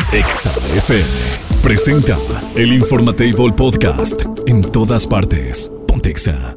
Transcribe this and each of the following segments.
Exa FM presenta el Informatable Podcast. En todas partes, ponte Exa.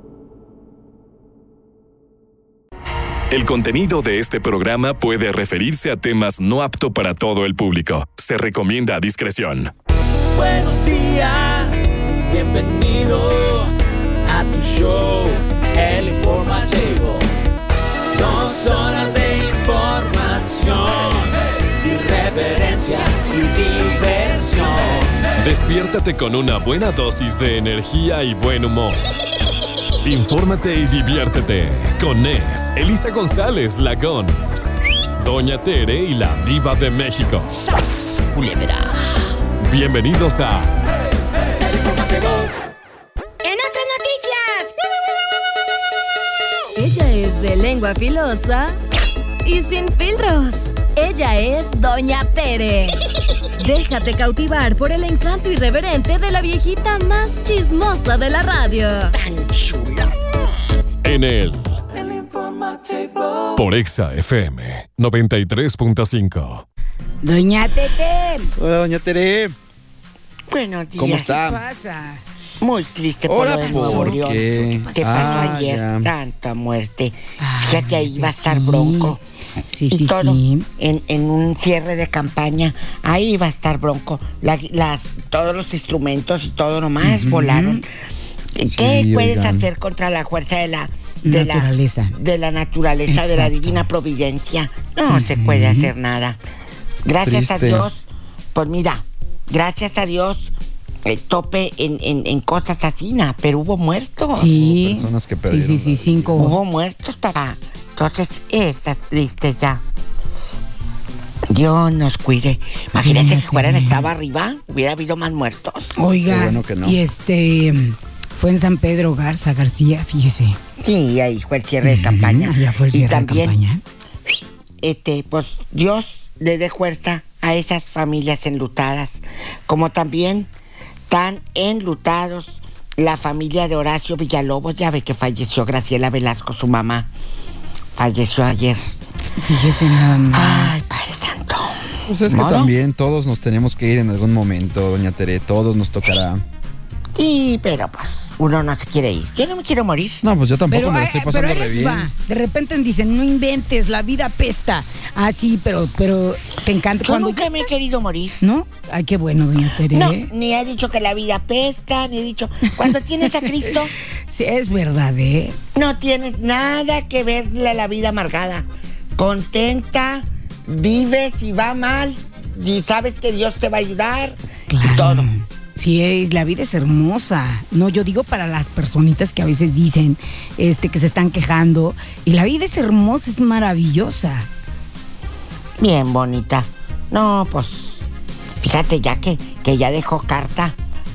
El contenido de este programa puede referirse a temas no apto para todo el público. Se recomienda a discreción. Buenos días, bienvenido a tu show, el Informativo. 2 horas de información, irreverencia y diversión. Despiértate con una buena dosis de energía y buen humor. Infórmate y diviértete con Nes, Elisa González Lagón, Doña Tere y la Diva de México. ¡Sas! Culebra. Bienvenidos a El Informativo. ¡En otras noticias! Ella es de lengua filosa y sin filtros. Ella es Doña Tere. Déjate cautivar por el encanto irreverente de la viejita más chismosa de la radio. Tan chula. En el Informativo. por Exa FM 93.5. Doña Tete. Hola, doña Tere. Buenos días. ¿Cómo está? ¿Qué pasa? Muy triste por Hola, lo de Nuevo ¿por León. qué? ¿Qué pasó ayer? ya. Tanta muerte. Ay, Fíjate, ahí va a estar sí. Bronco. Sí, Y sí, todo sí. en un cierre de campaña. Ahí va a estar Bronco. Todos los instrumentos y todo nomás volaron. ¿Qué Sí, puedes oigan. hacer contra la fuerza de la Naturaleza. de la naturaleza, de la Exacto. divina providencia? No se puede hacer nada. Gracias a Triste. Dios, pues mira, gracias a Dios, tope en cosas así, pero hubo muertos. Sí. personas que Sí, perdieron sí, sí, la 5. Hubo muertos, papá. Entonces, esa triste ya. Dios nos cuide. Imagínate que Fíjate. Juárez estaba arriba, hubiera habido más muertos. Oiga, Qué bueno que no. y fue en San Pedro García, fíjese. Sí, ahí fue el cierre de campaña. Ya fue el Y cierre también, de campaña. pues Dios le dé fuerza a esas familias enlutadas, como también tan enlutados la familia de Horacio Villalobos. Ya ve que falleció Graciela Velasco, su mamá. Falleció ayer. Fíjese nada más. Ay, Padre Santo. Pues es que ¿No? también todos nos tenemos que ir en algún momento, doña Tere. Todos nos tocará. Sí, pero pues uno no se quiere ir. Yo no me quiero morir. No, pues yo tampoco me lo ay, estoy pero pasando ahí re les bien. va. De repente dicen, no inventes, la vida pesta. Ah, sí, pero te encanta. Yo Cuando nunca ya me he estás- querido morir. ¿No? Ay, qué bueno, doña Tere. No, ni he dicho que la vida pesta, ni he dicho... Cuando tienes a Cristo, Sí, es verdad, ¿eh? no tienes nada que verle a la vida amargada. Contenta, vives y va mal, y sabes que Dios te va a ayudar, Claro. y todo. Sí, la vida es hermosa. No, yo digo para las personitas que a veces dicen que se están quejando. Y la vida es hermosa, es maravillosa. Bien bonita. No, pues, fíjate ya que ya dejó carta,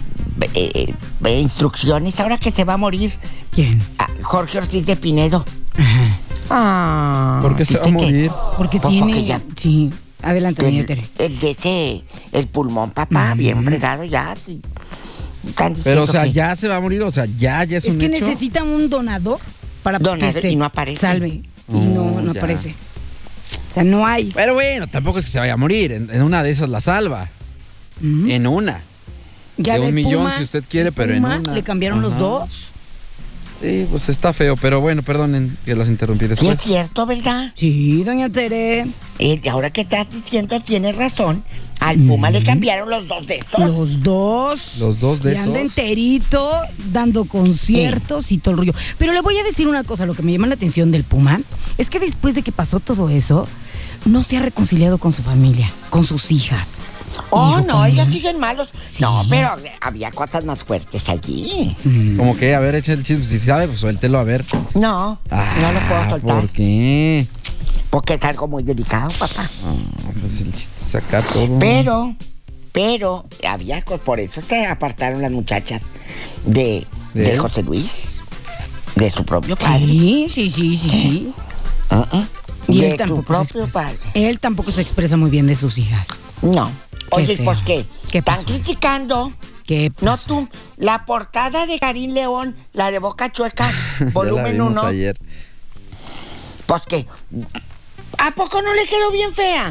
instrucciones, ahora que se va a morir ¿Quién? Jorge Ortiz de Pinedo. Ajá. Ah, ¿Por qué se va a dice que morir? Porque Pues tiene... porque ya- Sí, adelante, doña Tere. el pulmón, papá, bien fregado ya. Sí. Están Pero, o diciendo sea, que- ya se va a morir, o sea, ya es Es un que hecho. necesita un donador para Donador, que se y no aparece. salve. Y Oh, no ya. aparece. O sea, no hay. Pero bueno, tampoco es que se vaya a morir. En una de esas la salva. Ujú. En una. Ya de del un millón, Puma, si usted quiere, del pero en Puma una. le cambiaron los Ajá. dos. Sí, pues está feo, pero bueno, perdonen que las interrumpí Sí después. es cierto, ¿verdad? Sí, doña Tere. Ahora que estás diciendo, tienes razón. Al Puma le cambiaron los dos de esos. Los dos. Los dos de y anda esos. enterito, dando conciertos y todo el rollo. Pero le voy a decir una cosa, lo que me llama la atención del Puma es que después de que pasó todo eso, no se ha reconciliado con su familia, con sus hijas. Oh, Hijo, no, con ellas él. siguen malos. Sí. No, pero había cosas más fuertes allí. Como que, a ver, echa el chisme. Si sabe, pues suéltelo a ver. No, no lo puedo soltar. ¿Por qué? Porque es algo muy delicado, papá. Pues el chiste es sacar todo. Pero, había cosas, por eso se apartaron las muchachas de ¿De él? José Luis, de su propio padre. Sí. Uh-uh. Y De él tu tampoco se propio expresa. padre. Él tampoco se expresa muy bien de sus hijas. No. Oye, feo. pues qué. ¿Qué Están pasó? criticando. ¿Qué No pasó? tú, la portada de Karim León, la de Boca Chueca, Ya la volumen vimos 1. ayer. Pues que, ¿a poco no le quedó bien fea?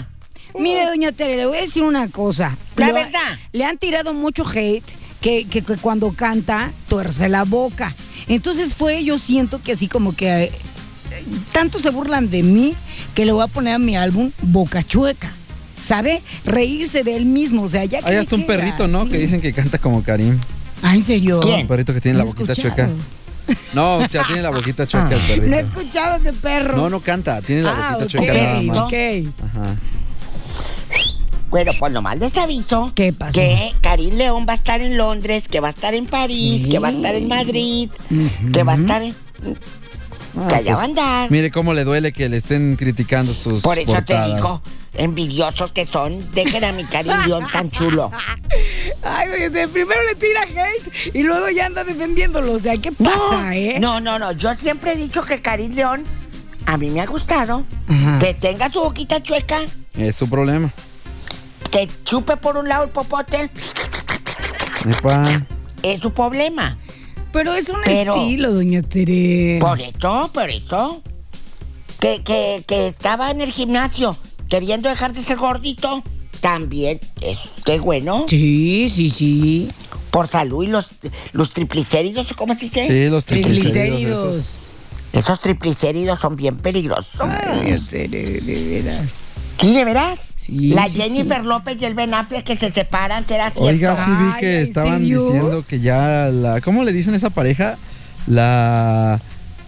Mire, doña Tere, le voy a decir una cosa. La verdad. Le han tirado mucho hate que cuando canta tuerce la boca. Entonces yo siento que así como que tanto se burlan de mí que le voy a poner a mi álbum Boca Chueca. ¿Sabe? Reírse de él mismo, o sea, ya que... Hay hasta un perrito, ¿no? Sí. Que dicen que canta como Karim. Ah, ¿en serio? ¿Quién? Un perrito que tiene la No he boquita escuchado. chueca. No, o sea, tiene la boquita chueca el perrito. No he escuchado ese perro. No canta, tiene la boquita ok, chueca nada más. ok. Ajá. Bueno, pues nomás les aviso ¿Qué pasó? que Karim León va a estar en Londres, que va a estar en París, Sí. que va a estar en Madrid, que va a estar en... que allá va a andar. Mire cómo le duele que le estén criticando sus Por eso portadas. te digo, envidiosos que son, dejen a mi Karim León tan chulo. Ay, oye, primero le tira hate y luego ya anda defendiéndolo. O sea, ¿qué pasa, No, yo siempre he dicho que Karim León a mí me ha gustado. Ajá. Que tenga su boquita chueca, Es su problema. que chupe por un lado el popote, Epa. es su problema. Pero es un Pero- estilo, doña Tere. Por eso. Que estaba en el gimnasio queriendo dejar de ser gordito, también es que bueno, Sí. por salud. Y los triglicéridos, ¿cómo se dice? Sí, los triglicéridos. Triglicéridos. Esos triglicéridos son bien peligrosos. Ay, doña Tere, de veras. ¿Sí, de veras? Sí, La sí, Jennifer López y el Ben Affleck que se separan, ¿será cierto? Oiga, sí vi Ay, que ¿en estaban serio? diciendo que ya la... ¿Cómo le dicen a esa pareja? La...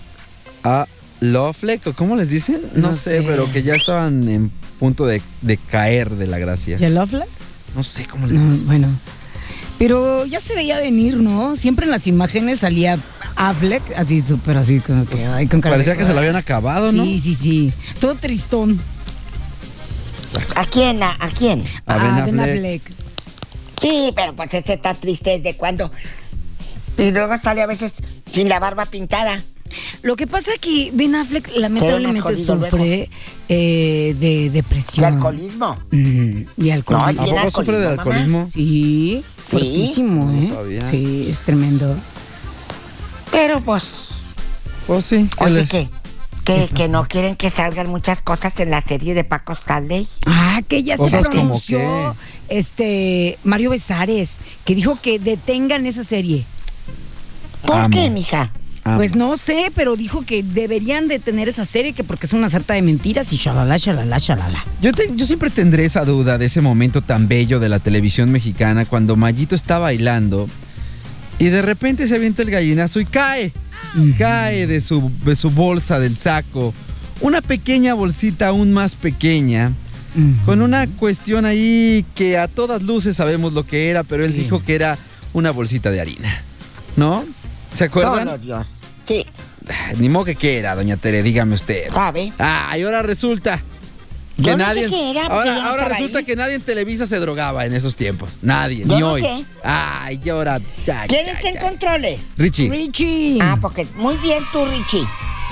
Lofleck, ¿o cómo les dicen? No, No sé, sé. pero que ya estaban en punto de caer de la gracia. ¿Ya lo habla? No sé cómo le No, dicen. bueno. Pero ya se veía venir, ¿no? Siempre en las imágenes salía Affleck, así súper así, como que, ay, con cara Parecía de- que se la habían acabado, ¿no? Sí. Todo tristón. ¿A quién? ¿A quién? A Ben Ben Affleck. Sí, pero pues ese está triste desde cuando. Y luego sale a veces sin la barba pintada. Lo que pasa es que Ben Affleck lamentablemente jodido sufre de ¿De depresión. alcoholismo? Y alcoholismo. ¿A ¿Tiene poco sufre de alcoholismo, alcoholismo? Sí, fuertísimo, No ¿eh? sabía. Sí, es tremendo. Pero pues, Pues sí. ¿qué oye, les- que no quieren que salgan muchas cosas en la serie de Paco Stanley. Ah, que ya se Cosas como pronunció Mario Besares, que dijo que detengan esa serie. ¿Por Amo. qué, mija? Ah, Pues no sé, pero dijo que deberían detener esa serie, que porque es una sarta de mentiras y shalala. Yo siempre tendré esa duda de ese momento tan bello de la televisión mexicana cuando Mayito está bailando y de repente se avienta el gallinazo y cae. Cae de su bolsa, del saco. Una pequeña bolsita aún más pequeña, con una cuestión ahí que a todas luces sabemos lo que era, pero él Sí. dijo que era una bolsita de harina. ¿No? ¿Se acuerdan? No, Dios. Sí, Ni modo que era, doña Tere, dígame usted. ¿sabe? Y ahora resulta que Yo no nadie. sé qué era, porque yo no ahora estaba resulta ahí. que nadie en Televisa se drogaba en esos tiempos. Nadie, Yo ni no hoy. sé. Y ahora. Ya, ¿Quién ya, está en ya. controles? Richie. Richie. Porque muy bien tú, Richie.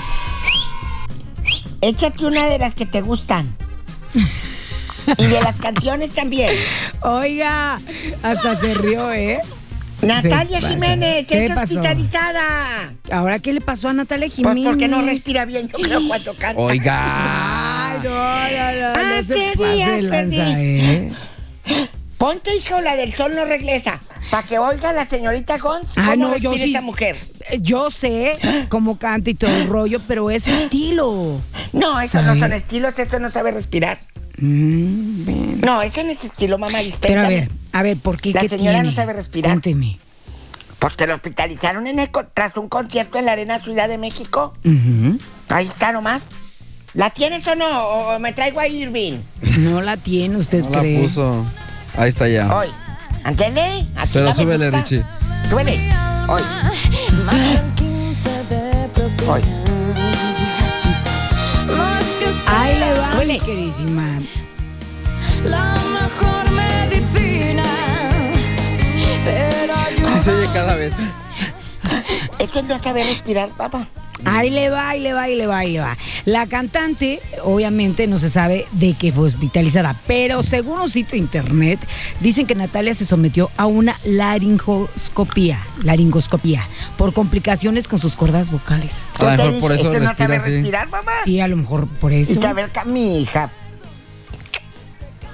Échate una de las que te gustan. Y de las canciones también. Oiga, hasta se rió, ¿eh? Natalia Se pasa. Jiménez, ¿Qué está pasó? hospitalizada. ¿Ahora qué le pasó a Natalia Pues Jiménez? porque no respira bien, yo creo, cuando canta. Oiga. Ay, no se Hace pase días de lanza, perdí. ¿eh? Ponte, hijo, la del sol no regresa. Para que oiga la señorita Gons cómo No, yo respira sí. esa mujer. Yo sé cómo canta y todo el rollo, pero es su estilo. No, eso ¿Sabe? no son estilos, eso no sabe respirar. Bien. No, eso no es estilo, mamá, Pero dispénsame. a ver, ¿por qué? La ¿Qué señora tiene? no sabe respirar. Cuénteme. Pues que lo hospitalizaron tras un concierto en la Arena Ciudad de México. Ujú. Ahí está nomás. ¿La tienes o no? ¿O me traigo a Irving? No la tiene, ¿usted No la cree? puso. Ahí está ya. Hoy. Ándele. así Pero la me súbele, gusta. Richie. Súbele. Hoy. Hoy. Ahí le va, Suele. mi queridísima. La mejor medicina. Pero Sí se oye cada vez. Esto es no saber respirar, papá. Ahí le va. La cantante, obviamente, no se sabe de qué fue hospitalizada, pero según un sitio de internet, dicen que Natalia se sometió a una laringoscopía, por complicaciones con sus cuerdas vocales. A lo Yo te mejor por dije, eso esto no respira sabe así. respirar, mamá. Sí, a lo mejor por Y eso. saber mi hija.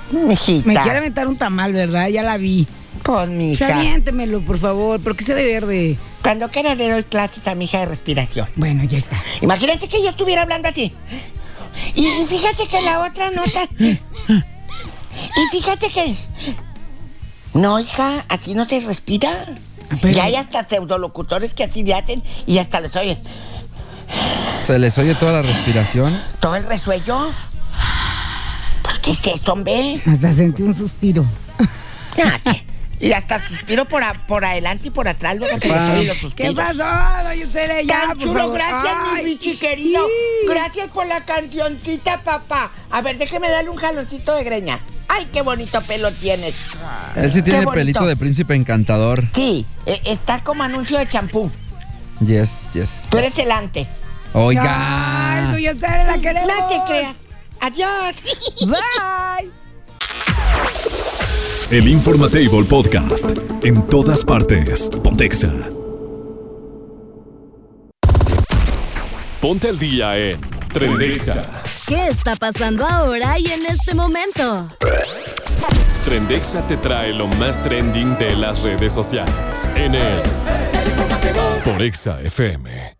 Mijita. Me quiere aventar un tamal, ¿verdad? Ya la vi. Pues, O mija. sea, aviéntemelo, por favor, pero que sea de verde. Cuando quiera le doy clases a mi hija de respiración. Bueno, ya está. Imagínate que yo estuviera hablando a ti. Y fíjate que la otra nota. Y fíjate que. No, hija, así no se respira. Pero- Ya hay hasta pseudolocutores que así le hacen y hasta les oye Se les oye toda la respiración. todo el resuello. Pues, ¿qué es eso, hombre? Hasta sentí un suspiro. Fíjate. Y hasta suspiro por adelante y por atrás, luego que les oye los ¿Qué suspiros. pasó, doña Tere? Ya, Tan por chulo, favor. gracias, Ay, mi Richie querido. sí. Gracias por la cancioncita, papá. A ver, déjeme darle un jaloncito de greña. Ay, qué bonito pelo tienes. Él sí tiene bonito. pelito de príncipe encantador. Sí, está como anuncio de champú. Yes. Tú eres el antes. Oiga. Ay, doña Tere, la queremos. No te creas. Adiós. Bye. El Informatable Podcast. En todas partes. Pontexa. Ponte al día en Trendexa. ¿Qué está pasando ahora y en este momento? Trendexa te trae lo más trending de las redes sociales. En el Por Exa FM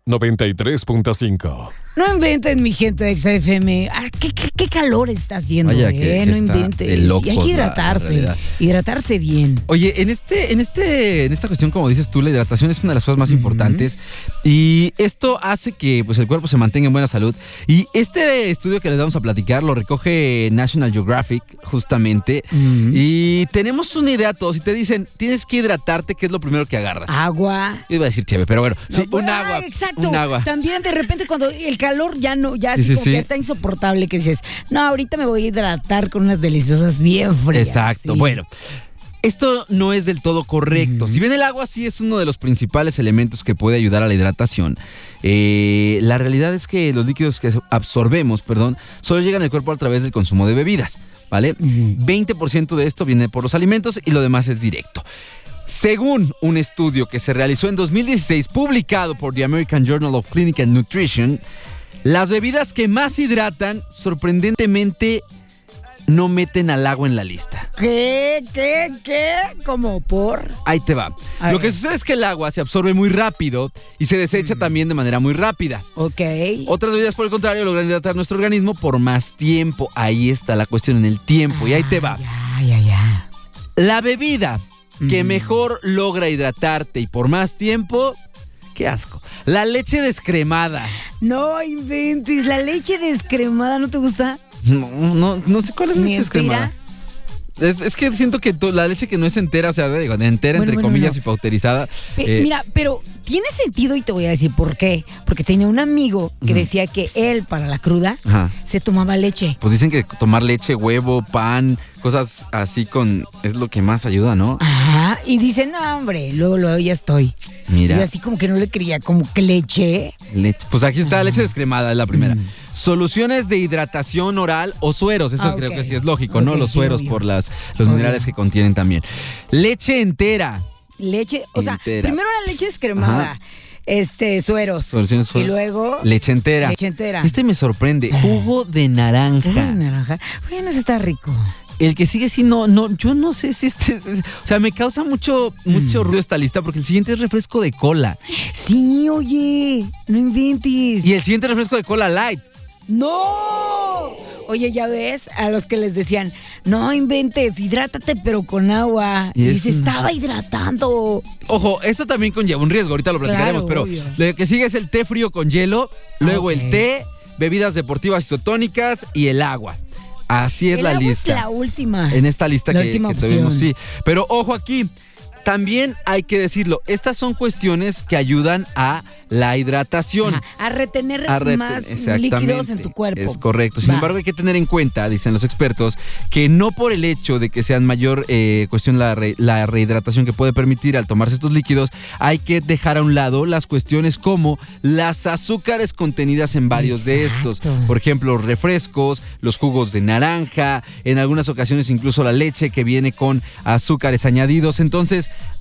93.5. No inventen, mi gente de XFM. Ah, ¿qué calor está haciendo, Vaya que no está inventes. de locos Y hay que la hidratarse. realidad. Hidratarse bien. Oye, en esta cuestión, como dices tú, la hidratación es una de las cosas más importantes y esto hace que pues, el cuerpo se mantenga en buena salud. Y este estudio que les vamos a platicar lo recoge National Geographic, justamente. Y tenemos una idea todos. Si te dicen, tienes que hidratarte, ¿qué es lo primero que agarras? Agua. Yo iba a decir chévere, pero bueno, sí, No, un agua. Exacto. Un agua. También de repente cuando el calor ya no, ya Sí, así sí, como sí. que está insoportable, que dices, no, ahorita me voy a hidratar con unas deliciosas bien frías. Exacto. Sí. Bueno, esto no es del todo correcto. Si bien el agua sí es uno de los principales elementos que puede ayudar a la hidratación, la realidad es que los líquidos que absorbemos, solo llegan al cuerpo a través del consumo de bebidas, ¿vale? 20% de esto viene por los alimentos y lo demás es directo. Según un estudio que se realizó en 2016, publicado por The American Journal of Clinical Nutrition, las bebidas que más hidratan, sorprendentemente, no meten al agua en la lista. ¿Qué? ¿Cómo por? Ahí te va. A Lo ver. que sucede es que el agua se absorbe muy rápido y se desecha también de manera muy rápida. Ok. Otras bebidas, por el contrario, logran hidratar nuestro organismo por más tiempo. Ahí está la cuestión, en el tiempo. Y ahí te va. Ya. La bebida que mejor logra hidratarte y por más tiempo, qué asco. La leche descremada. No inventes, la leche descremada, ¿no te gusta? No sé cuál es la leche ¿Mentira? descremada. Es que siento que la leche que no es entera, o sea, digo, entera entre Bueno, comillas no. y pauterizada. Mira, pero tiene sentido y te voy a decir por qué. Porque tenía un amigo que decía que él, para la cruda, Ajá. se tomaba leche. Pues dicen que tomar leche, huevo, pan, cosas así es lo que más ayuda, ¿no? Ajá, y dice, no, hombre, luego ya estoy. Mira. Y yo así como que no le creía, como que leche. Leche. Pues aquí está, leche descremada, es la primera. Soluciones de hidratación oral o sueros, eso creo Ok. que sí es lógico, ¿no? Ok, Los sí, sueros obvio. por los Obvio. minerales que contienen también. Leche entera. Leche, o sea, Entera. primero la leche descremada, Ajá. sueros. Soluciones Y sueros. luego... Leche entera. Leche entera. Este me sorprende. Jugo de naranja. Jugo de naranja. Bueno, ese está rico. El que sigue sí, no, yo no sé si o sea, me causa mucho ruido esta lista porque el siguiente es refresco de cola. Sí, oye, no inventes. Y el siguiente refresco de cola light. ¡No! Oye, ya ves, a los que les decían, no inventes, hidrátate pero con agua. Y Y, es se una- estaba hidratando. Ojo, esto también conlleva un riesgo, ahorita lo platicaremos, Claro, pero obvio. lo que sigue es el té frío con hielo, luego ok. el té, bebidas deportivas isotónicas y el agua. Así es El la agua lista. es la última. En esta lista La que última tenemos, opción. sí. Pero ojo aquí, también hay que decirlo, estas son cuestiones que ayudan a la hidratación. Ajá, a retener más Exactamente, líquidos en tu cuerpo. Es correcto. Sin Va. embargo, hay que tener en cuenta, dicen los expertos, que no por el hecho de que sean mayor cuestión la rehidratación que puede permitir al tomarse estos líquidos, hay que dejar a un lado las cuestiones como las azúcares contenidas en varios de estos. Exacto. Por ejemplo, los refrescos, los jugos de naranja, en algunas ocasiones incluso la leche que viene con azúcares añadidos. Entonces,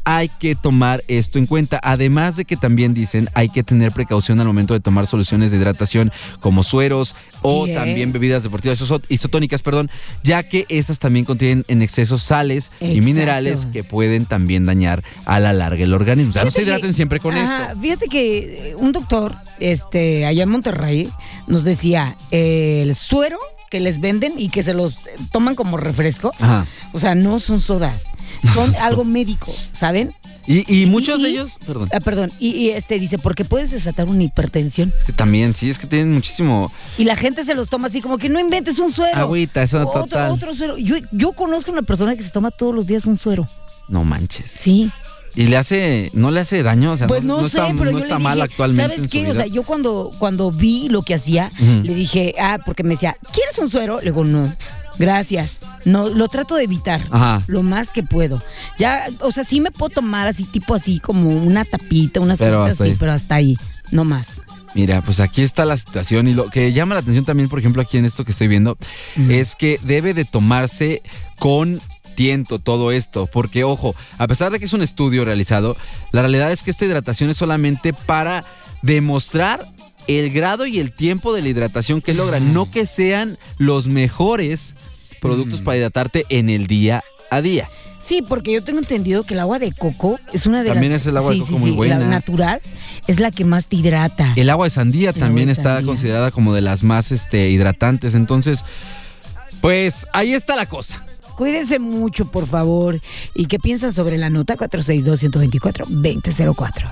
hay que tomar esto en cuenta. Además de que también dicen hay que tener precaución al momento de tomar soluciones de hidratación como sueros o también bebidas deportivas isotónicas, ya que estas también contienen en exceso sales y minerales que pueden también dañar a la larga el organismo. O sea, no se hidraten siempre con esto. Fíjate que un doctor allá en Monterrey nos decía el suero que les venden y que se los toman como refrescos, o sea, no son sodas, son algo médico, ¿saben? Y muchos de ellos, dice, porque puedes desatar una hipertensión. Es que también, sí, es que tienen muchísimo. Y la gente se los toma así como que no inventes un suero. Agüita, eso no total. Otro suero. Yo conozco una persona que se toma todos los días un suero. No manches. Sí. ¿Y no le hace daño? O sea, pues no sé, pero yo está le mal dije, actualmente. ¿sabes qué? O sea, yo cuando vi lo que hacía, le dije, porque me decía, ¿quieres un suero? Le digo, no, gracias. No, lo trato de evitar lo más que puedo. Ya, o sea, sí me puedo tomar así, tipo así, como una tapita, unas cositas así, pero hasta ahí, no más. Mira, pues aquí está la situación y lo que llama la atención también, por ejemplo, aquí en esto que estoy viendo, es que debe de tomarse con tiento todo esto, porque ojo, a pesar de que es un estudio realizado, la realidad es que esta hidratación es solamente para demostrar el grado y el tiempo de la hidratación que logran, no que sean los mejores productos para hidratarte en el día a día. Sí, porque yo tengo entendido que el agua de coco es una de también es el agua de coco muy buena. La natural es la que más te hidrata. El agua de sandía también está considerada como de las más hidratantes, entonces, pues ahí está la cosa. Cuídense mucho, por favor. ¿Y qué piensan sobre la nota 462-124-2004?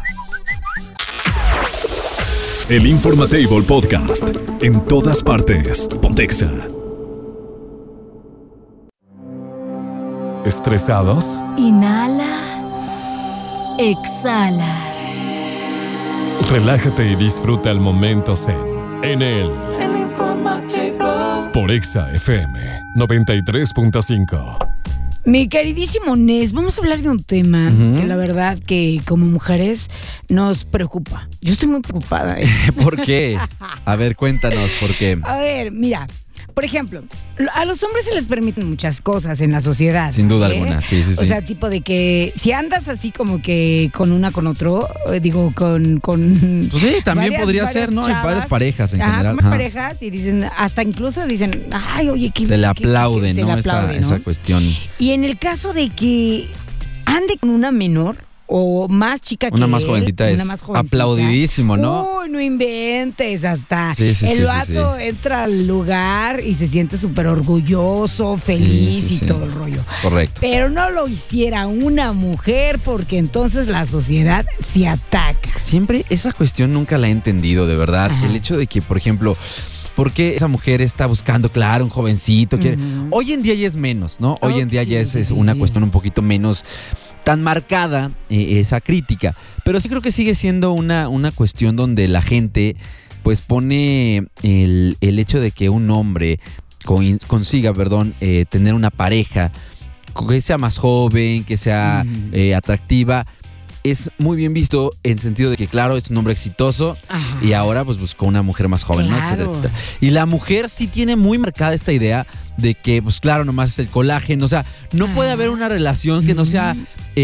El Informatable Podcast. En todas partes. Pontexa. ¿Estresados? Inhala. Exhala. Relájate y disfruta el momento zen. En el Informatable. Por Exa FM 93.5. Mi queridísimo Nes, vamos a hablar de un tema que la verdad que como mujeres nos preocupa. Yo estoy muy preocupada. ¿Por qué? A ver, cuéntanos, ¿por qué? A ver, mira, por ejemplo, a los hombres se les permiten muchas cosas en la sociedad. Sin duda alguna, sí. O sea, tipo de que si andas así como que con otro, digo, con pues sí, también podría ser, ¿no? Chavas, hay varias parejas en general. Parejas y dicen, hasta incluso dicen, ay, oye, qué se le aplauden, ¿no? ¿no? Esa cuestión. Y en el caso de que ande con una menor o más chica que una más jovencita es aplaudidísimo, ¿no? Uy, no inventes, hasta el vato entra al lugar y se siente súper orgulloso, feliz y todo el rollo. Correcto. Pero no lo hiciera una mujer porque entonces la sociedad se ataca. Siempre esa cuestión nunca la he entendido, de verdad. El hecho de que, por ejemplo, ¿por qué esa mujer está buscando, claro, un jovencito? Hoy en día ya es menos, ¿no? Hoy en día ya es una cuestión un poquito menos tan marcada esa crítica, pero sí creo que sigue siendo una cuestión donde la gente pues pone el hecho de que un hombre consiga, tener una pareja que sea más joven, que sea atractiva, es muy bien visto en sentido de que, claro, es un hombre exitoso y ahora pues buscó una mujer más joven, ¿no? Etcétera, etcétera. Y la mujer sí tiene muy marcada esta idea de que, pues claro, nomás es el colágeno, o sea, no puede haber una relación que no sea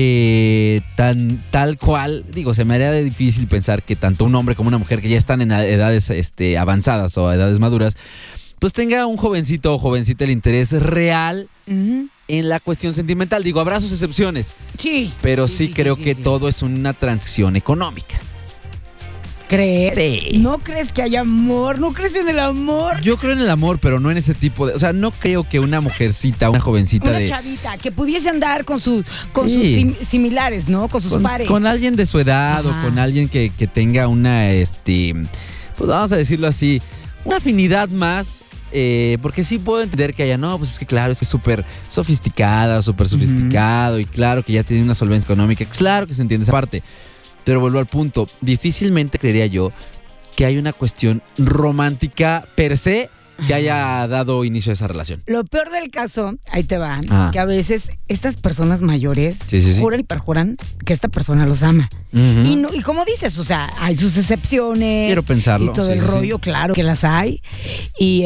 tal cual. Digo, se me haría difícil pensar que tanto un hombre como una mujer que ya están en edades avanzadas o edades maduras, pues tenga un jovencito o jovencita el interés real en la cuestión sentimental. Digo, habrá sus excepciones. Sí. Pero sí creo que todo es una transición económica. ¿Crees? Sí. ¿No crees que hay amor? ¿No crees en el amor? Yo creo en el amor, pero no en ese tipo de... O sea, no creo que una mujercita, una jovencita una chavita, que pudiese andar con sus similares, ¿no? Con sus pares. Con alguien de su edad o con alguien que tenga una, pues vamos a decirlo así, una afinidad más. Porque sí puedo entender que haya, no, pues es que claro, es que es súper sofisticada, súper sofisticado y claro que ya tiene una solvencia económica, claro que se entiende esa parte. Pero vuelvo al punto, difícilmente creería yo que hay una cuestión romántica per se que haya dado inicio a esa relación. Lo peor del caso, ahí te va, que a veces estas personas mayores juran y perjuran que esta persona los ama. Y como dices, o sea, hay sus excepciones. Quiero pensarlo. Y todo el rollo, claro que las hay. Y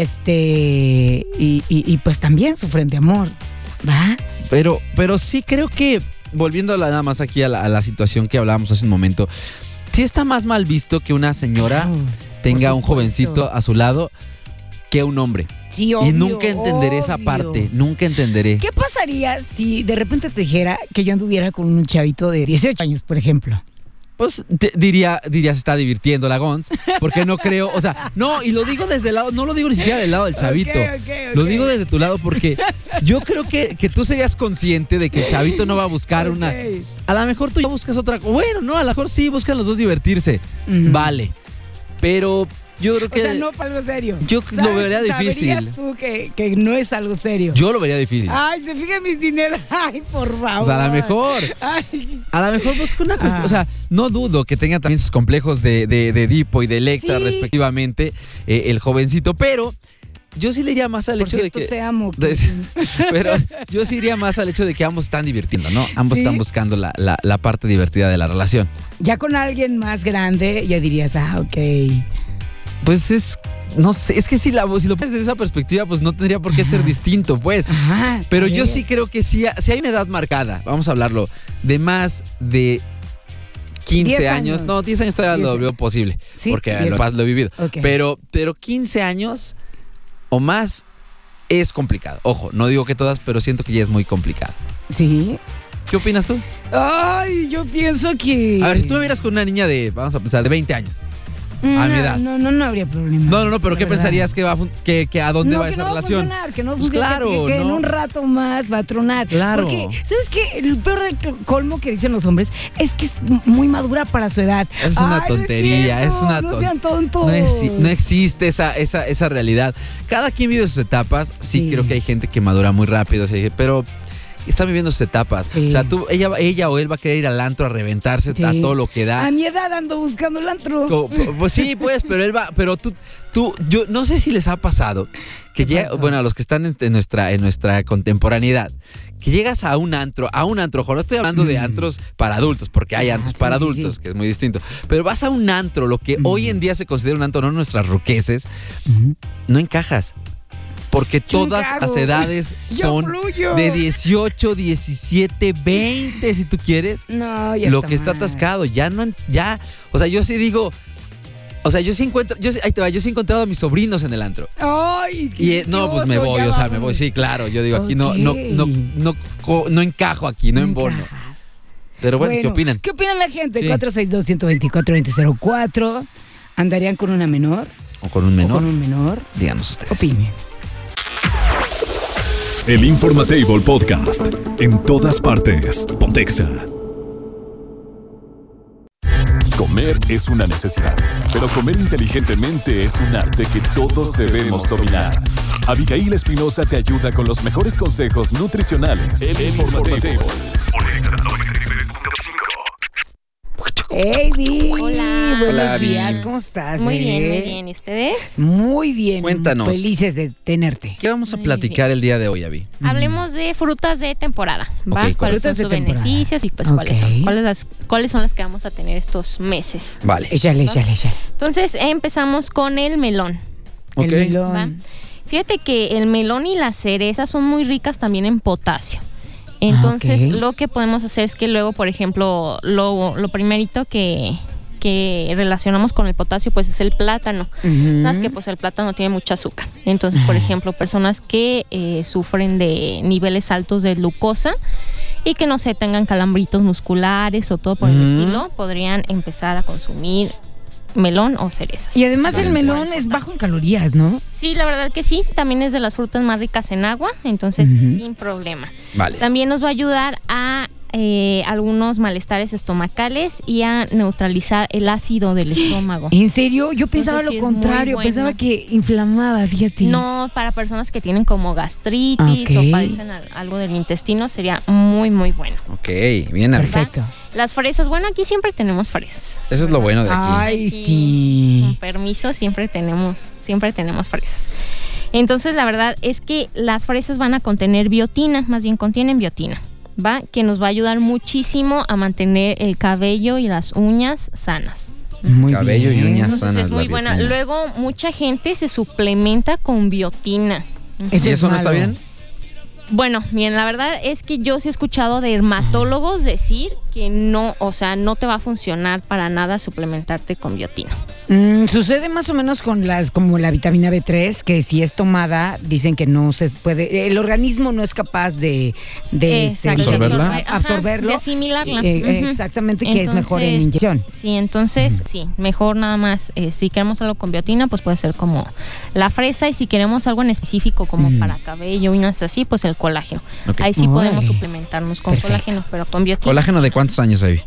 y pues también sufren de amor, ¿va? Pero sí creo que volviendo nada más aquí a la situación que hablábamos hace un momento, sí está más mal visto que una señora tenga un jovencito a su lado que un hombre. Sí, obvio, y nunca entenderé esa obvio. parte, nunca entenderé. ¿Qué pasaría si de repente te dijera que yo anduviera con un chavito de 18 años, por ejemplo? Pues diría se está divirtiendo la Gons, porque no creo, o sea, no, y lo digo desde el lado, no lo digo ni siquiera del lado del chavito, Ok. lo digo desde tu lado porque yo creo que tú serías consciente de que el chavito no va a buscar una, a lo mejor tú ya buscas otra, bueno, no, a lo mejor sí buscan los dos divertirse, vale, pero yo creo que... O sea, no para algo serio. Yo lo vería difícil. ¿Sabrías tú que no es algo serio? Yo lo vería difícil. Ay, se fijan mis dineros. Ay, por favor. O sea, a lo mejor. Ay. A lo mejor busca una cuestión. O sea, no dudo que tenga también sus complejos de Edipo y de Electra, Sí. respectivamente, el jovencito, pero yo sí le iría más al Por hecho cierto, de que. te amo. Pero yo sí iría más al hecho de que ambos están divirtiendo, ¿no? Ambos ¿Sí? están buscando la parte divertida de la relación. Ya con alguien más grande, ya dirías, ok. Pues es. No sé, es que si lo pones desde esa perspectiva, pues no tendría por qué ser distinto, pues. Ajá. Pero a yo ver. sí creo que si hay una edad marcada, vamos a hablarlo, de más de 15 10 años. No, 10 años todavía 10 lo veo posible, Sí, porque 10. lo he vivido. Ok. Pero 15 años o más es complicado. Ojo, no digo que todas, pero siento que ya es muy complicado. Sí. ¿Qué opinas tú? Ay, yo pienso que... A ver, si tú me miras con una niña de, vamos a pensar, de 20 años. a mi edad. No habría problema. No, pero la ¿qué verdad. pensarías que a dónde No, va que esa no relación? Va a funcionar, que no Pues funcione, claro, que en ¿no? un rato más va a tronar. Claro. Porque, ¿sabes qué? El peor del colmo que dicen los hombres es que es muy madura para su edad. Es una Ay, tontería, no es es una cierto, no sean tontos. No existe esa realidad. Cada quien vive sus etapas. Sí, creo que hay gente que madura muy rápido, sí, pero están viviendo sus etapas. Sí. O sea, ella o él va a querer ir al antro a reventarse Sí. a todo lo que da. A mi edad ando buscando el antro. Pues sí, pues, pero él va, pero yo no sé si les ha pasado que ¿Qué pasó? bueno, a los que están en nuestra contemporaneidad, que llegas a un antro, ojo, no estoy hablando de antros para adultos, porque hay antros sí, para sí, adultos, sí. que es muy distinto, pero vas a un antro, lo que hoy en día se considera un antro, no nuestras ruqueses, no encajas. Porque todas encajo. las edades Yo son fluyo. de 18, 17, 20, si tú quieres. No, ya Lo está que está mal. atascado, o sea, yo sí digo, o sea, yo sí he encontrado a mis sobrinos en el antro. Ay, Y no, pues me voy, me voy, sí, claro, yo digo, aquí no encajo aquí, no embono. encajas. Pero bueno, ¿qué opinan? ¿Qué opinan la gente? Sí. 462-124-2004. ¿Andarían con una menor? ¿O con un ¿O menor? con un menor? Díganos ustedes. Opinen. El Informatable Podcast. En todas partes. Pontexa. Comer es una necesidad, pero comer inteligentemente es un arte que todos debemos dominar. Abigail Espinosa te ayuda con los mejores consejos nutricionales. El Informatable. Hey, Vi. Hola. Buenos Hola, Vi. días, ¿cómo estás? Muy bien. ¿Y ustedes? Muy bien. Cuéntanos. Felices de tenerte. ¿Qué vamos a platicar el día de hoy, Abby? Hablemos de frutas de temporada, ¿va? Ok, ¿Cuáles son frutas de sus temporada. beneficios y pues Ok. cuáles son? ¿Cuáles son las que vamos a tener estos meses? Vale. Échale. Entonces empezamos con el melón, Ok. El melón. ¿va? Fíjate que el melón y las cerezas son muy ricas también en potasio. Entonces ok. lo que podemos hacer es que luego, por ejemplo, lo primerito que relacionamos con el potasio pues es el plátano. Más que pues el plátano tiene mucha azúcar. Entonces, por ejemplo, personas que sufren de niveles altos de glucosa y que no se tengan calambritos musculares o todo por el estilo, podrían empezar a consumir melón o cerezas. Y además el Por melón es bajo en calorías, ¿no? Sí, la verdad que sí. También es de las frutas más ricas en agua, entonces sin problema. Vale. También nos va a ayudar a algunos malestares estomacales y a neutralizar el ácido del estómago. ¿En serio? Yo pensaba sí lo es muy contrario, bueno. pensaba que inflamaba, fíjate. No, para personas que tienen como gastritis Ok. o padecen algo del intestino sería muy, muy bueno. Ok, bien, Abby. Perfecto. Las fresas, bueno, aquí siempre tenemos fresas. Eso es lo bueno de aquí. Ay, Aquí, sí. Con permiso, siempre tenemos fresas. Entonces, la verdad es que las fresas van a contener biotina, más bien contienen biotina, ¿va? Que nos va a ayudar muchísimo a mantener el cabello y las uñas sanas. Muy Cabello y bien. uñas. Entonces sanas, es muy la buena. biotina. Luego, mucha gente se suplementa con biotina. ¿Y eso no está malo. bien? Bueno, bien, la verdad es que yo sí he escuchado de dermatólogos decir que no, o sea, no te va a funcionar para nada suplementarte con biotina. Sucede más o menos con como la vitamina B3, que si es tomada, dicen que no se puede, el organismo no es capaz de ¿Absorberla? absorberlo. De asimilarla. Exactamente, que es mejor en inyección. Sí, entonces, sí, mejor nada más, si queremos algo con biotina, pues puede ser como la fresa, y si queremos algo en específico como para cabello, uñas así, pues el colágeno. Okay. Ahí sí podemos Órale. suplementarnos con colágeno, pero con biotina. ¿Colágeno de cuántos años, Ivy?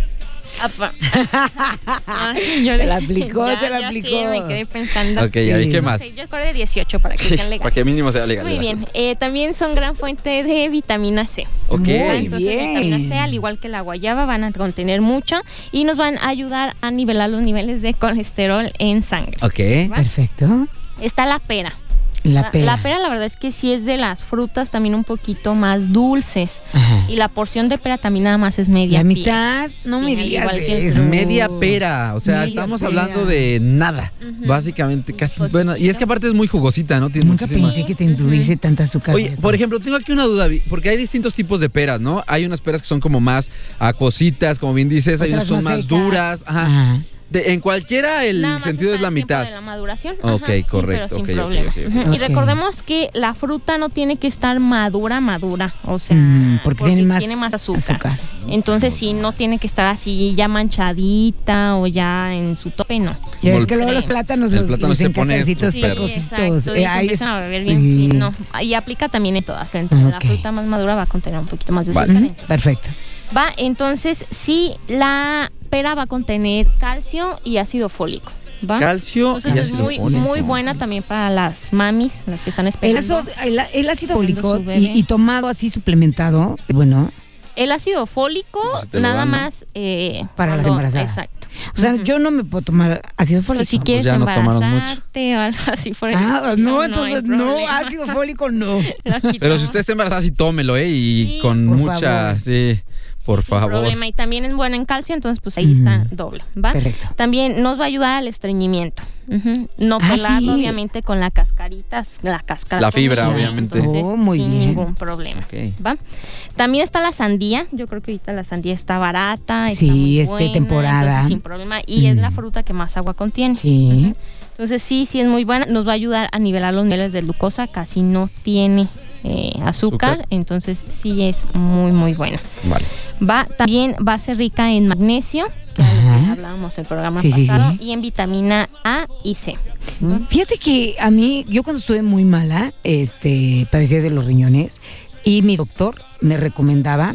Te la aplicó, te la aplicó. Sí, me quedé pensando. Ok, ¿y qué más? No sé, yo recuerdo de 18 para que sean legales. Para que mínimo sea legal. Muy bien, también son gran fuente de vitamina C. Ok. Muy Entonces, bien. vitamina C, al igual que la guayaba, van a contener mucho y nos van a ayudar a nivelar los niveles de colesterol en sangre. Ok. ¿Va? Perfecto. Está la pera. La pera. La pera, la verdad es que sí es de las frutas también un poquito más dulces. Ajá. Y la porción de pera también nada más es media La pieza. mitad, no Sí, me al digas igual que el eso. Media pera, o sea, Media estamos pera. hablando de nada, Ujú. básicamente casi. Poquito. Bueno, y es que aparte es muy jugosita, ¿no? Tiene Nunca muchísima. pensé que te tuviese tanta azúcar. Oye, por ejemplo, tengo aquí una duda, porque hay distintos tipos de peras, ¿no? Hay unas peras que son como más acuositas, como bien dices, hay unas Otras que son más más secas. duras. Ajá. Ajá. En cualquiera el Nada más sentido está es la el tiempo mitad. de la maduración. Ok, sí, correcto, pero sin ok, ok, problema. ok, ok. Ujú. Y Ok. recordemos que la fruta no tiene que estar madura, o sea, porque tiene más azúcar. Entonces, sí, no tiene que estar así ya manchadita o ya en su tope, no. Ya ves que Mol- luego los plátanos, El los plátano les se encanta pone así todos súper- pegositos. Exacto, y se Ahí empiezan a beber bien. sí. Y no, y aplica también en todas. Entre la Ok. fruta más madura va a contener un poquito más de Vale. azúcar. Ujú, entonces, perfecto. va, entonces, sí, la pera va a contener calcio y ácido fólico. ¿Va? Calcio Entonces y es ácido muy, fólico. muy buena también para las mamis, las que están El, esperando. el ácido Esperando fólico su bebé. y tomado así suplementado, bueno, El ácido fólico, Si te lo nada dan, ¿no? más para las embarazadas. Exacto. O sea, Ujú. yo no me puedo tomar ácido fólico. Pero si quieres ya no tomaron embarazarte o algo así por el Ah, estilo, no, hay entonces no, problema. ácido fólico no. Lo Pero quitamos si usted está embarazada, sí tómelo, ¿eh? Y Sí, con por mucha. favor. Sí, por sin favor. problema. Y también es buena en calcio, entonces pues ahí está doble, ¿va? Perfecto. También nos va a ayudar al estreñimiento. Ujú. No Ah, pelarlo, sí. obviamente, con la cascarita, la cáscara. La fibra, comida, obviamente. Entonces, Oh, muy sin bien. ningún problema, Ok. ¿va? También está la sandía. Yo creo que ahorita la sandía está barata. Sí, está muy es de buena, temporada. entonces, sin problema. Y es la fruta que más agua contiene. Sí. Ujú. Entonces, sí es muy buena. Nos va a ayudar a nivelar los niveles de glucosa. Casi no tiene azúcar. Azúcar. Entonces, sí es muy, muy buena. Vale. También va a ser rica en magnesio, que era lo que Ajá. hablábamos el programa Sí, sí, pasado, sí. y en vitamina A y C. Fíjate que a mí, yo cuando estuve muy mala, padecía de los riñones y mi doctor me recomendaba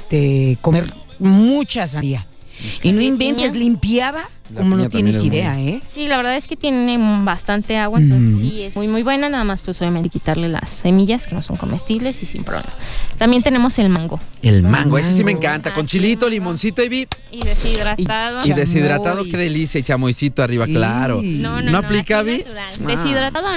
comer mucha sandía. Y no ¿De inventes, piña? limpiaba La como no piña tienes también es idea, muy- ¿eh? Sí, la verdad es que tiene bastante agua, entonces sí es muy, muy buena. Nada más, pues obviamente quitarle las semillas que no son comestibles y sin problema. También tenemos el mango. El mango, ese sí me Mango. encanta. Con Ah, sí, chilito, mango. limoncito y Y deshidratado. Y deshidratado, Chamoy. qué delicia. Y chamoycito arriba, claro. No aplica, así Vi? natural. Ah. Deshidratado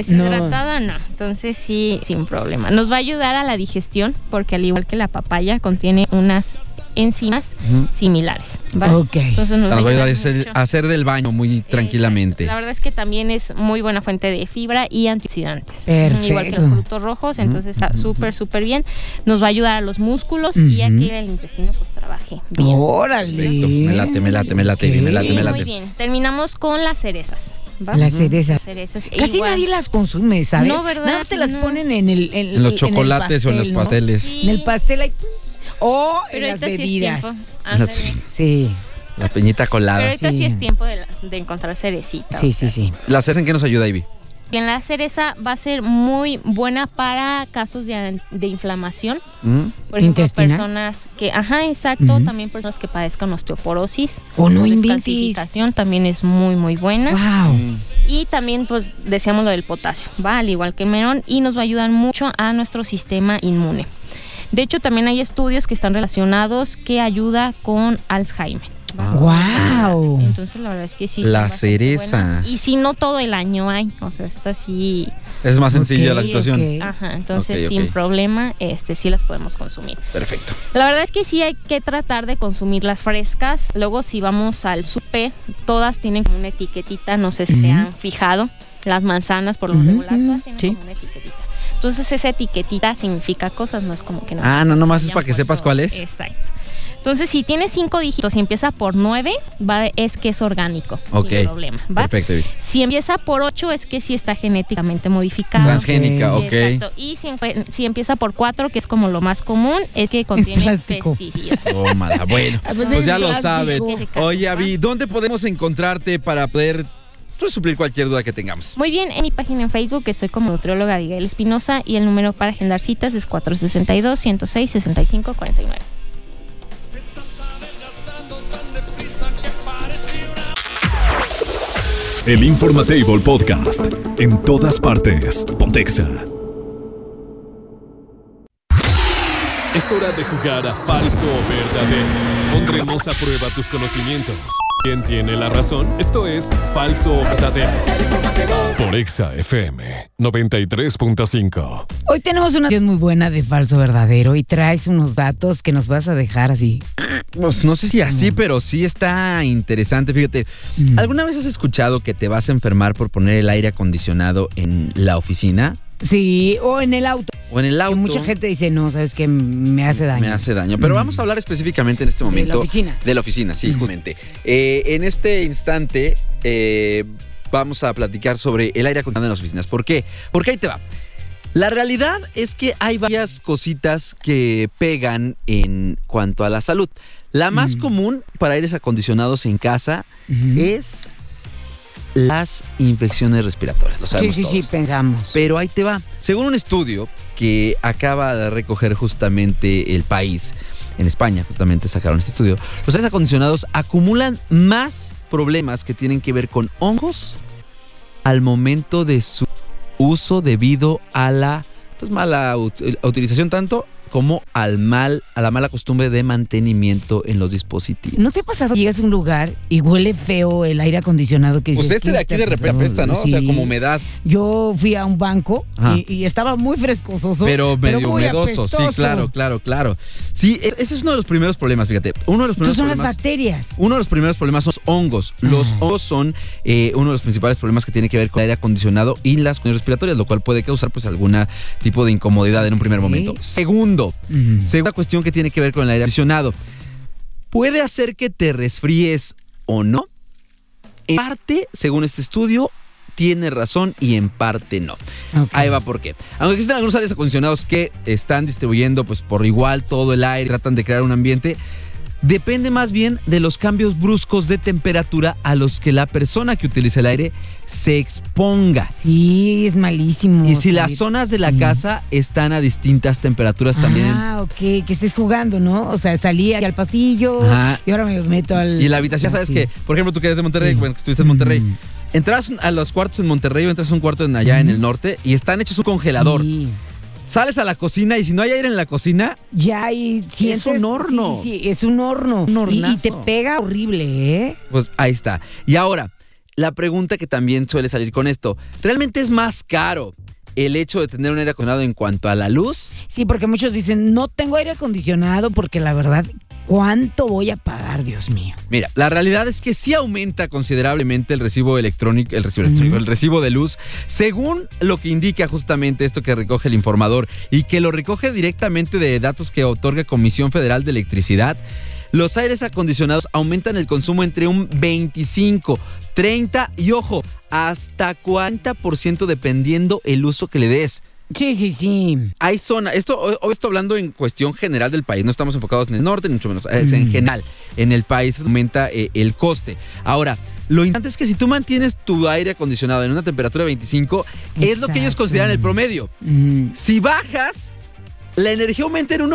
no. Entonces sí, sin problema. Nos va a ayudar a la digestión porque al igual que la papaya contiene unas enzimas Ujú. similares. ¿va? Ok. Entonces nos Nos va a ayudar mucho. a hacer del baño muy tranquilamente. Exacto. La verdad es que también es muy buena fuente de fibra y antioxidantes. Perfecto. Igual que los frutos rojos, entonces está súper, súper bien. Nos va a ayudar a los músculos y a que el intestino pues trabaje bien. Órale. Perfecto. Me late, me late, me late, Ok. me late, me late. Muy bien. Terminamos con las cerezas. ¿va? Las cerezas. Cerezas. Casi Igual. nadie las consume, ¿sabes? No, ¿verdad? Nada más te las No. ponen En los chocolates o en los pastel, ¿no? pasteles. Sí. En el pastel hay... O Pero en las ahorita sí es bebidas. tiempo. Ándale. Sí, La peñita colada. Pero ahorita sí, Sí. es tiempo de encontrar cerecita. sí, sí, sí. ¿La cereza en qué nos ayuda, Ivy? Bien, la cereza va a ser muy buena para casos de inflamación. Por ejemplo, ¿Intestinal? personas que, exacto, Ujú. también personas que padezcan osteoporosis. Oh, no o inventes. descalcificación también es muy, muy buena. Wow. Y también, pues, decíamos lo del potasio, ¿va? Al igual que el melón, y nos va a ayudar mucho a nuestro sistema inmune. De hecho, también hay estudios que están relacionados que ayuda con Alzheimer. ¿va? Wow. Entonces, la verdad es que sí. son La bastante cereza. buenas. Y si no todo el año hay, o sea, esta sí. Es más sencilla la Ok, situación. ok. Ajá, entonces Ok, ok. sin problema, sí las podemos consumir. Perfecto. La verdad es que sí hay que tratar de consumirlas frescas. Luego, si vamos al súper, todas tienen como una etiquetita, no sé si se han fijado. Las manzanas, por lo regular, todas tienen sí. como una etiquetita. Entonces esa etiquetita significa cosas, no es como que Ah, no, nomás es para que sepas cuál es. Exacto. Entonces, si tiene 5 dígitos y empieza por 9, es que es orgánico, Ok. sin problema, ¿va? Perfecto. Si empieza por 8, es que sí está genéticamente modificado. Transgénica, ok. Exacto. Y si empieza por 4, que es como lo más común, es que contiene plástico. pesticidas. Tómala, bueno. Pues Pues es ya lo plástico. saben. Plástico. Oye, Avi, ¿dónde podemos encontrarte para poder suplir cualquier duda que tengamos? Muy bien, en mi página en Facebook estoy como nutrióloga Abigail Espinosa y el número para agendar citas es 462-106-6549. El Informatable Podcast. En todas partes. Pontexa. Es hora de jugar a falso o verdadero. Pondremos a prueba tus conocimientos. ¿Quién tiene la razón? Esto es Falso o Verdadero. Por Exa FM 93.5. Hoy tenemos una sección muy buena de falso verdadero y traes unos datos que nos vas a dejar así. Pues no sé si así, pero sí está interesante. Fíjate, ¿alguna vez has escuchado que te vas a enfermar por poner el aire acondicionado en la oficina? Sí, o en el auto. O en el auto. Que mucha gente dice, no, ¿sabes qué? Me hace daño. Me hace daño. Pero vamos a hablar específicamente en este momento. De la oficina. De la oficina, sí, justamente. En este instante vamos a platicar sobre el aire acondicionado en las oficinas. ¿Por qué? Porque ahí te va. La realidad es que hay varias cositas que pegan en cuanto a la salud. La más común para aires acondicionados en casa es las infecciones respiratorias. Lo sabemos Sí, todos. pensamos. Pero ahí te va. Según un estudio que acaba de recoger justamente El País, en España justamente sacaron este estudio, los aires acondicionados acumulan más problemas que tienen que ver con hongos al momento de su uso debido a la mala utilización tanto como a la mala costumbre de mantenimiento en los dispositivos. ¿No te ha pasado que llegas a un lugar y huele feo el aire acondicionado que Pues dices, este de ¿qué aquí está de repente pasando? apesta, ¿no? Sí. O sea, como humedad. Yo fui a un banco Ajá. y estaba muy frescoso. Pero medio muy humedoso, sí, apestoso. claro. Sí, ese es uno de los primeros problemas, fíjate. Uno de los primeros Entonces son las problemas. bacterias. Uno de los primeros problemas son los hongos. Los hongos son uno de los principales problemas que tiene que ver con el aire acondicionado y las condiciones respiratorias, lo cual puede causar pues algún tipo de incomodidad en un primer momento. Segunda cuestión que tiene que ver con el aire acondicionado. ¿Puede hacer que te resfríes o no? En parte, según este estudio, tiene razón y en parte no. Ok. Ahí va por qué. Aunque existen algunos aires acondicionados que están distribuyendo pues por igual todo el aire, tratan de crear un ambiente, depende más bien de los cambios bruscos de temperatura a los que la persona que utiliza el aire se exponga. Sí, es malísimo. Y si las salir. zonas de la casa están a distintas temperaturas también. Ah, ok, que estés jugando, ¿no? O sea, salí aquí al pasillo Ajá. y ahora me meto al... Y la habitación, ¿sabes Sí. qué? Por ejemplo, tú que eres de Monterrey, Sí. bueno, que estuviste en Monterrey. Entras a los cuartos en Monterrey o entras a un cuarto allá en el norte y están hechos un congelador. Sí. Sales a la cocina y si no hay aire en la cocina, Ya, y sientes... un horno. Sí, es un horno. Un hornazo. Y te pega horrible, ¿eh? pues ahí está. Y ahora, la pregunta que también suele salir con esto, ¿realmente es más caro el hecho de tener un aire acondicionado en cuanto a la luz? Sí, porque muchos dicen, no tengo aire acondicionado porque la verdad, ¿cuánto voy a pagar, Dios mío? Mira, la realidad es que sí aumenta considerablemente el recibo electrónico, el recibo de luz, según lo que indica justamente esto que recoge el informador y que lo recoge directamente de datos que otorga Comisión Federal de Electricidad. Los aires acondicionados aumentan el consumo entre un 25, 30 y, ojo, hasta 40% dependiendo el uso que le des. Sí. Hay zona, esto hablando en cuestión general del país, no estamos enfocados en el norte, ni mucho menos, es en general, en el país aumenta el coste. Ahora, lo importante es que si tú mantienes tu aire acondicionado en una temperatura de 25, es lo que ellos Exacto. consideran el promedio. Si bajas, la energía aumenta en un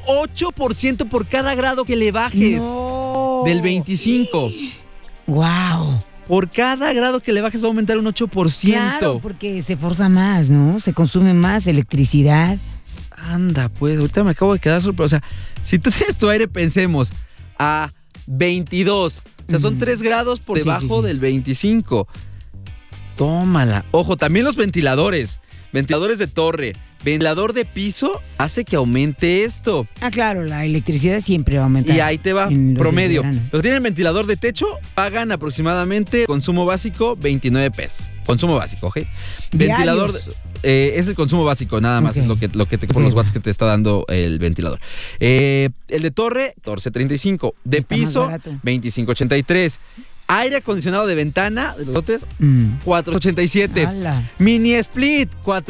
8% por cada grado que le bajes No. del 25. Wow. Por cada grado que le bajes va a aumentar un 8%. Claro, porque se forza más, ¿no? Se consume más electricidad. Anda, pues, ahorita me acabo de quedar sorprendido. O sea, si tú tienes tu aire, pensemos, a 22. O sea, son 3 grados por Sí, debajo sí. del 25. Tómala. Ojo, también los ventiladores. Ventiladores de torre, ventilador de piso hace que aumente esto. Ah, claro, la electricidad siempre va a aumentar. Y ahí te va, en los promedio. días de verano. Los que tienen ventilador de techo pagan aproximadamente consumo básico 29 pesos. Consumo básico, ¿ok? Ventilador es el consumo básico, nada más. Ok. Es lo que te por los watts que te está dando el ventilador. El de torre, 14.35. De Está más piso, barato. 25.83. Aire acondicionado de ventana, de los lotes, 487. ¡Hala! Mini split,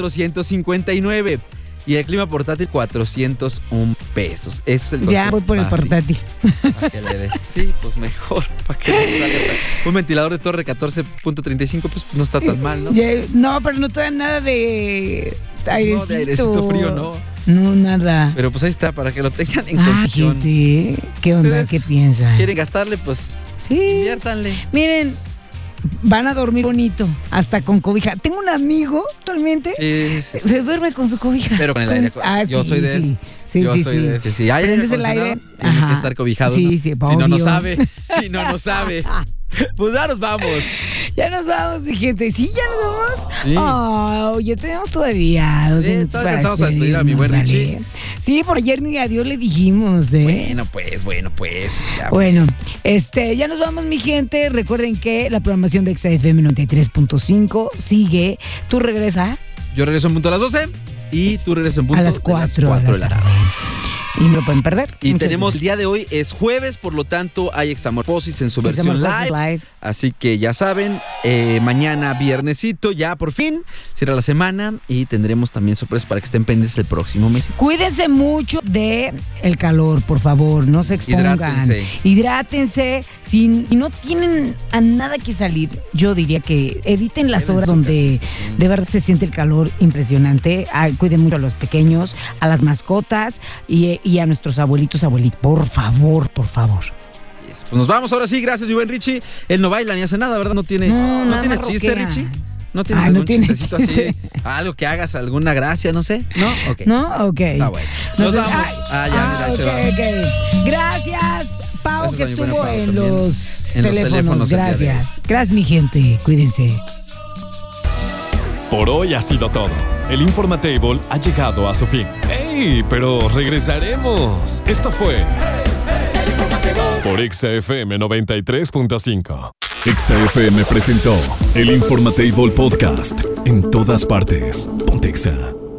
459. Y el clima portátil, 401 pesos. Ese es el consumo Ya voy por el básico. portátil. Para que le dé. Sí, pues mejor. Para que le salga tan- Un ventilador de torre 14.35, pues no está tan mal, ¿no? No, pero no te dan nada de airecito. No, de airecito frío, no. No, nada. Pero pues ahí está, para que lo tengan en Ah, condición. gente, ¿qué onda? Ustedes ¿Qué piensan? ¿Quieren gastarle? Pues Sí. inviértanle. Miren, van a dormir bonito, hasta con cobija. Tengo un amigo actualmente, Sí, sí, sí. se duerme con su cobija. Pero con el aire. Yo soy de sí. eso. Sí, Yo sí, soy sí. de eso. Si hay aire Prendes el aire, acondicionado, tiene que ajá. estar cobijado. Sí, ¿no? sí, Si no, no obvio. sabe. Si no, no sabe. Pues ya nos vamos. Ya nos vamos, mi gente. ¿Sí, ya nos vamos? Sí. Oh, ya tenemos todavía 2 Sí, minutos todavía para alcanzamos a despedir a mi buen despedirnos, Richie. Sí, por ayer ni adiós le dijimos, ¿eh? Bueno, pues. Ya, Bueno, ya nos vamos, mi gente. Recuerden que la programación de XFM 93.5 sigue. Tú regresa Yo regreso en punto a las 12 y tú regresas en punto a las 4 de la tarde. Y no lo pueden perder. Y Muchas tenemos, gracias. el día de hoy es jueves, por lo tanto hay Examorfosis en su versión Examorfosis live. live. Así que ya saben, mañana viernesito, ya por fin, cierra la semana y tendremos también sorpresas para que estén pendientes el próximo mes. Cuídense mucho de el calor, por favor, no se expongan. Hidrátense. Si no tienen a nada que salir, yo diría que eviten las Queden en horas su donde casita, sí. de verdad se siente el calor impresionante. Cuiden mucho a los pequeños, a las mascotas y a nuestros abuelitos, por favor, por favor. Yes. Pues nos vamos ahora sí, gracias mi buen Richie. Él no baila ni hace nada, ¿verdad? No tiene, No, nada tienes más chiste, rockea. Richie. ¿No tienes Ah, algún no tiene chistecito chiste. así? Algo que hagas, alguna gracia, no sé. ¿No? Ok. ¿No? Ok. Está bueno. Nos vamos. Mira, ahí se va. Ok. Gracias, Pau, Gracias que a mi buena estuvo Pau en también. los En los teléfonos. teléfonos el día de hoy. Gracias. Gracias, mi gente. Cuídense. Por hoy ha sido todo. El Informatable ha llegado a su fin. ¡Ey! Pero regresaremos. Esto fue por XFM 93.5. XFM presentó el Informatable Podcast. En todas partes. Pontexa.